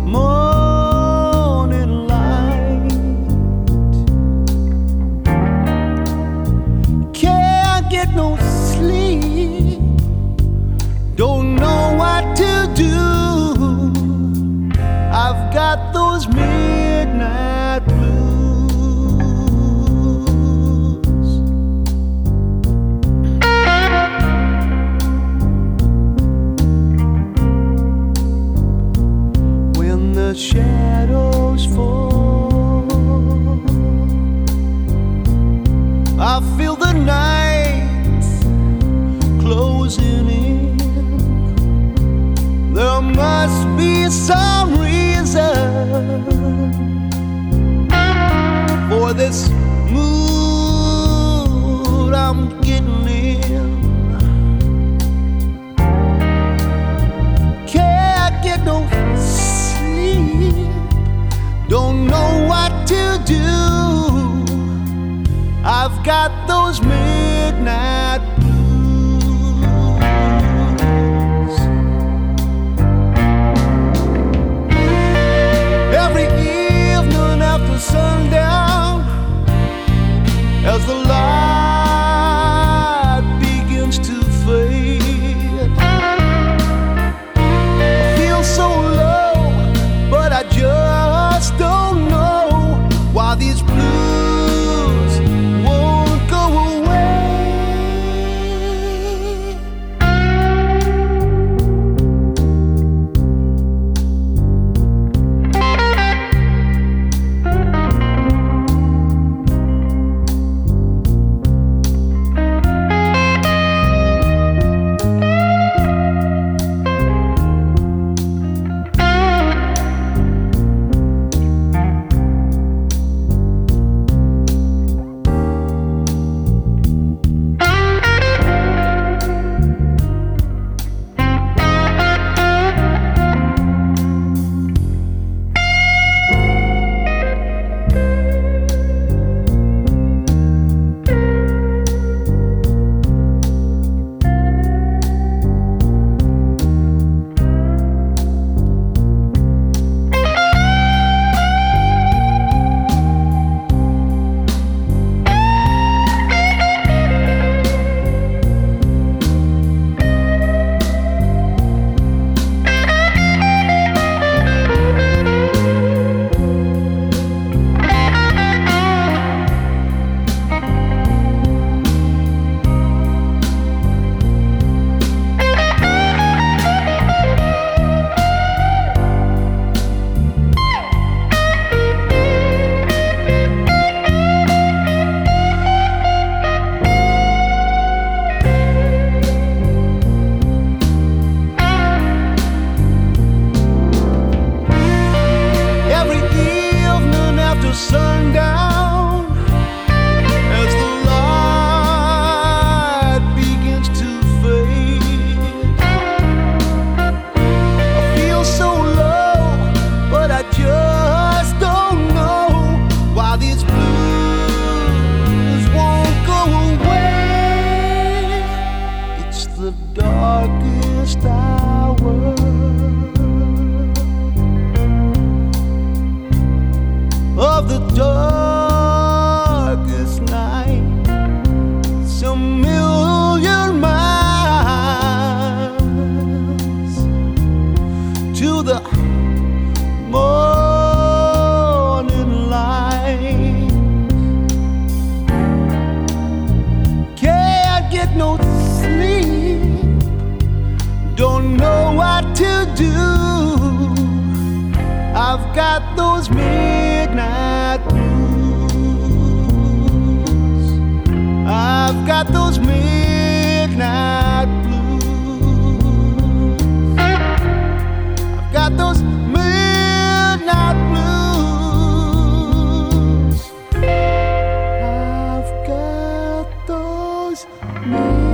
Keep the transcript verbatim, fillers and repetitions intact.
morning light. Can't get no sleep, don't know what to do. I've got those midnight blues. When the shadows fall, I feel the night closing in. There must be some reason for this mood I'm getting in. Can't get no sleep, don't know what to do. I've got those midnight blues. Every evening after sundown, as the light begins to fade, I feel so low, but I just don't know why these blues won't go away. Sundown, as the light begins to fade, I feel so low, but I just don't know why these blues won't go away. It's the darkest hour of the darkest night, some million miles to the morning light. Can't get no sleep, don't know what to do. I've got those midnight blues. I've got those midnight blues. I've got those midnight blues. I've got those midnight